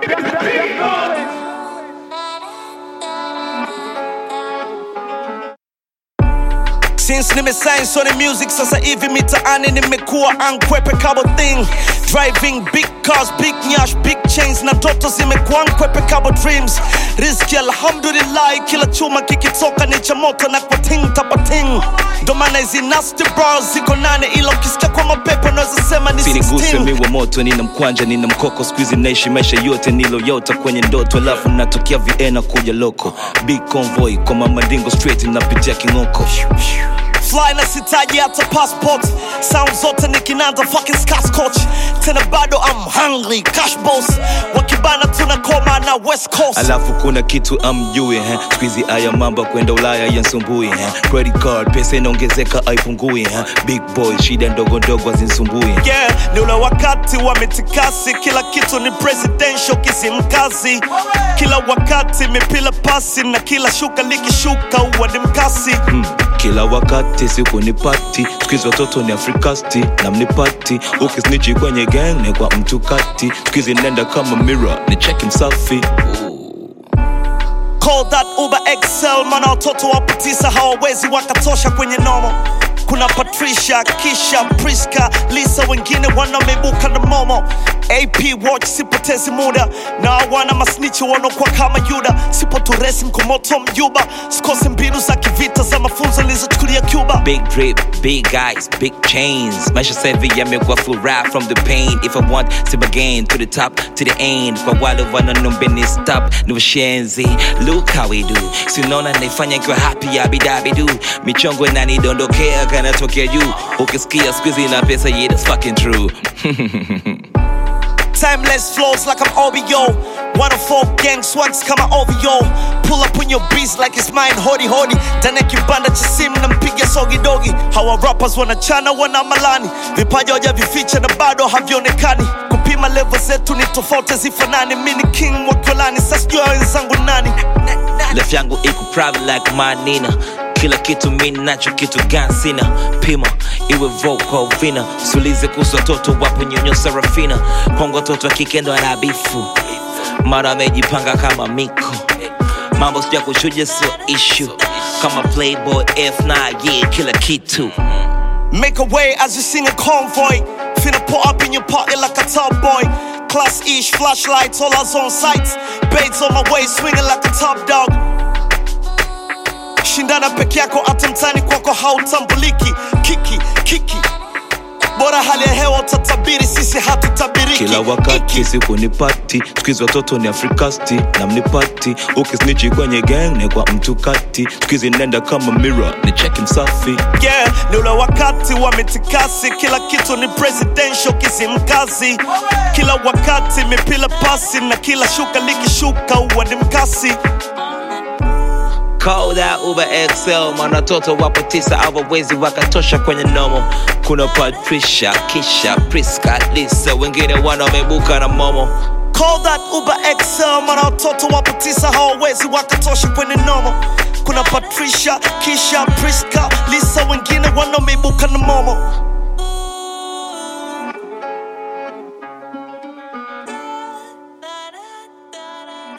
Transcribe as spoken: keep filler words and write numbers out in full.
Since nimesign Sony Music sasa hivi mitaani nimekuwa ankwepe kabo thing. Driving big cars, big nyash, big chains na ndoto zimekuwa ankwepe kabo dreams. Rizki alhamdulillah kila chuma kikitoka ni cha moto na kwa ting tapating. Ndo maana hizi nasty bras ziko nane ila ukisikia kwa mapepo naweza sema ni sixteen. Siniguse miwa moto nina mkwanja nina mkoko squeezy naishi maisha yote nilo yota kwenye ndoto alafu natokea Vienna kuja loko. Big convoy kwa mamadingo straight napitia Kingoko. Fly na sitaji hata passport. Sound zote ni kinanda fucking scotch. Tena bado I'm hungry, cash boss. Wakibana tunakoma na West Coast. Alafu kuna kitu amjui eh. Squeezy aya mamba kwenda Ulaya yansumbui eh. Credit card pesa inaongezeka haipungui eh. Big boy shida ndogo ndogo hazinsumbui. Yeah, ni ule wakati wa mitikasi. Kila kitu ni presidential kisimkazi. Kila wakati mipila pasi na kila shuka likishuka uwa ni mkasi. hmm. Kila wakati siku ni party. Squeezy watoto ni Afrikasti na mnipati. Ukisnichi kwenye gang ni kwa mtu kati. Squeezy nenda kama mirror ni check msafi. Call that Uber X L. Mana watoto wapo tisa hawawezi wakatosha kwenye nomo. Kuna Patricia, Kisha, Priska, Lisa wengine wanamebuka na momo. A P watch sipotezi muda. Na wana masnichi wanokuwa kama Yuda. Sipo turesi mkomoto mjuba. Sikose mbinu za kivita za mafunzo nilizochukulia Cuba. Big drip, big guys, big chains. Maisha savi yamekuwa full rap from the pain. If I want to begin to the top, to the end. Kwa wale wanaombeni stop, ni washenzi. Look how we do. Sinona naifanya nikiwa happy abidabidu. Michongo inanidondokea kanatokea juu. Ukisikia Squeezy na pesa, yeah that's fucking true. Timeless flows like I'm O B O. one oh four gang swags kama O V O. Pull up on your beats like it's mine, hodi hodi. Tane kibanda cha simu na mpiga sogi dogi. Hawa rappers wanachana wana malani. Vipaji hoja vificha na bado havionekani. Kupima level zetu ni tofauti zifanani. Mini king wa Kolani, sasa jua wenzangu nani. Left yangu iku private like my Nina. Kila kitu mimi nacho kitu gani sina. Pima, iwe vocal vina. Sulize kuhusu watoto wapo nyonyo Serafina. Kongo watoto wa kike ndo anabifu. Mara amejipanga kama Miko. Mambo sija kushuja sio issue. Kama Playboy F nine, yeah kila kitu. Make a way as you sing a convoy. Finna put up in your party like a top boy. Class-ish, flashlights, all us on sights. Baits on my way, swinging like a top dog. Shindana peke yako hata mtani kwako hautambuliki. Kiki, kiki. Bora hali ya hewa utatabiri, sisi hatutabiriki. Kila wakati siku ni party. Squeezy watoto ni Afrikasti na mnipati. Ukisnichi kwenye gang ni kwa mtu kati. Squeezy nenda kama mirror ni check msafi. Yeah, ni ule wakati wa mitikasi. Kila kitu ni presidential kisimkazi. Kila wakati mipila pasi na kila shuka likishuka uwa ni mkasi. Call that Uber X L. Mana toto wapo tisa hawawezi wakatosha kwenye nomo. Kuna Patricia, Kisha, Priska, Lisa wengine wanamebuka na momo. Call that Uber X L. Mana watoto wapo tisa hawawezi wakatosha kwenye nomo. Kuna Patricia, Kisha, Priska, Lisa wengine wanamebuka na momo.